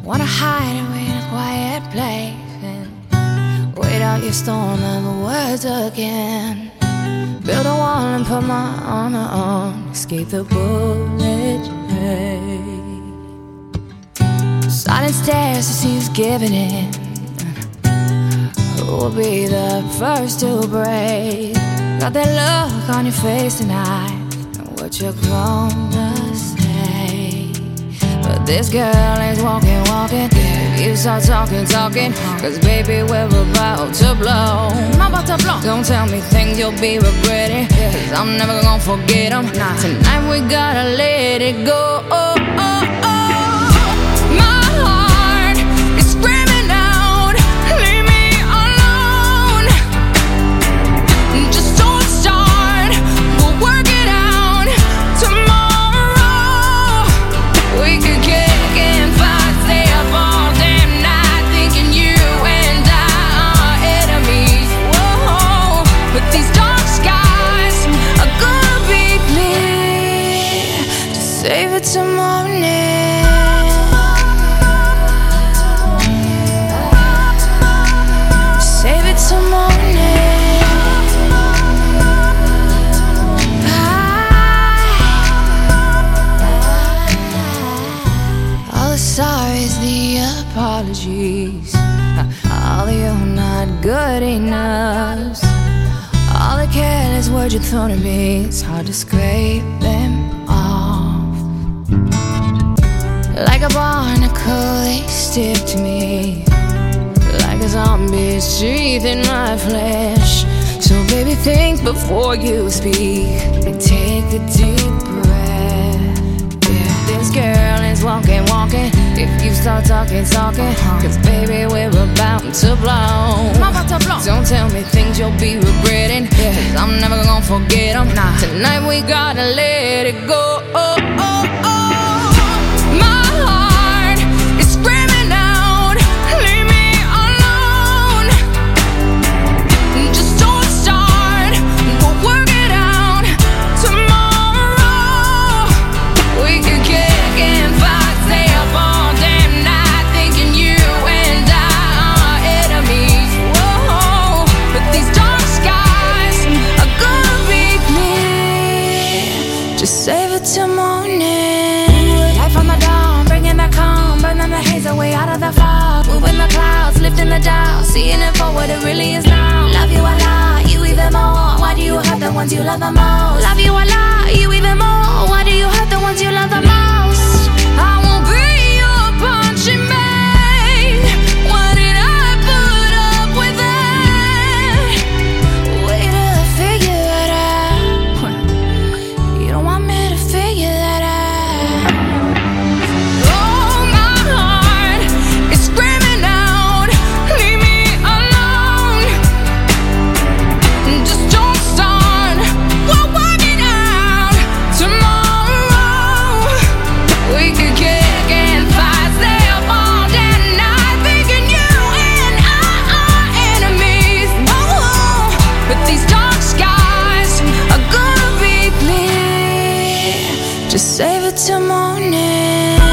Wanna hide away in a quiet place and wait out your storm of words again. Build a wall and put my armor on, escape the bullet rain. Silent stares to see who's giving in. Who will be the first to break? Got that look on your face tonight, and what you're gonna say. But this girl is walking, walking. If you start talking, talking, cause baby we're about to blow. I'm about to blow. Don't tell me things you'll be regretting, cause I'm never gonna forget them. Tonight we gotta let it go. My heart is screaming out, leave me alone. Just don't start, we'll work it out tomorrow. We could kick and fight, stay up all damn night, thinking you and I are enemies. Whoa, but these dark skies are gonna be clear. Just save it till morning. Save it till morning. All the sorries, the apologies, all the you're not good enough, all the careless words you thrown at me, it's hard to scrape them off. Like a barnacle, they stick to me, like a zombie's teeth in my flesh. So baby, think before you speak and take a deep breath. Yeah, this girl is walking, walking. If you start talking, talking, cause baby we're about to blow. I'm about to blow. Don't tell me things you'll be regretting, cause I'm never gonna forget them. Tonight we gotta let it go. My heart is screaming out, leave me alone. Just don't start, we'll work it out tomorrow. We could kick and fight, stay up all damn night, thinking you and I are enemies. Whoa, but these dark skies are gonna be clear. Just save it till morning. Light from the dawn, bringing the calm, burning the haze away out of the fog, moving the clouds, lifting the dial, seeing it for what it really is now. Love you a lot, you even more. Why do you hurt the ones you love the most? Love you a lot, you even more. Why do you hurt the ones you love the most? I won't be your punching bag. Why did I put up with that? Way to figure that out. You don't want me to figure that out. Oh, my heart is screaming out, leave me alone. Just don't start, we'll work it out tomorrow. We could kick and fight, stay up all damn night, thinking you and I are enemies. Oh, but these dark skies are gonna be clear. Just save it till morning.